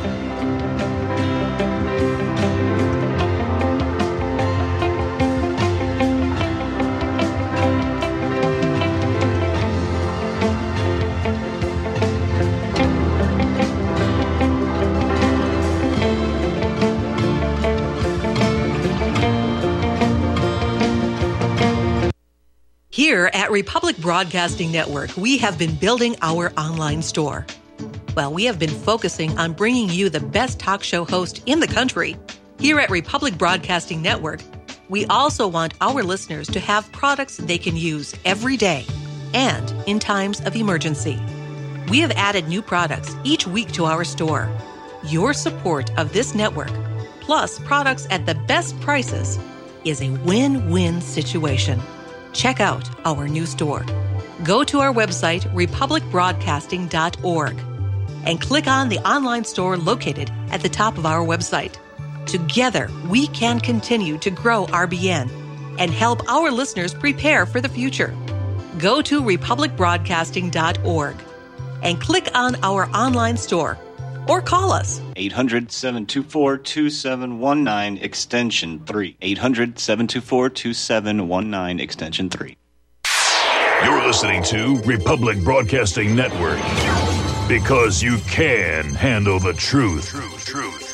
Here at Republic Broadcasting Network, we have been building our online store. Well, we have been focusing on bringing you the best talk show host in the country. Here at Republic Broadcasting Network, we also want our listeners to have products they can use every day and in times of emergency. We have added new products each week to our store. Your support of this network, plus products at the best prices, is a win-win situation. Check out our new store. Go to our website, republic broadcasting dot org, and click on the online store located at the top of our website. Together, we can continue to grow R B N and help our listeners prepare for the future. Go to republic broadcasting dot org and click on our online store or call us. eight hundred, seven two four, two seven one nine, extension three. eight hundred, seven two four, two seven one nine, extension three. You're listening to Republic Broadcasting Network, because you can handle the truth. Truth, truth.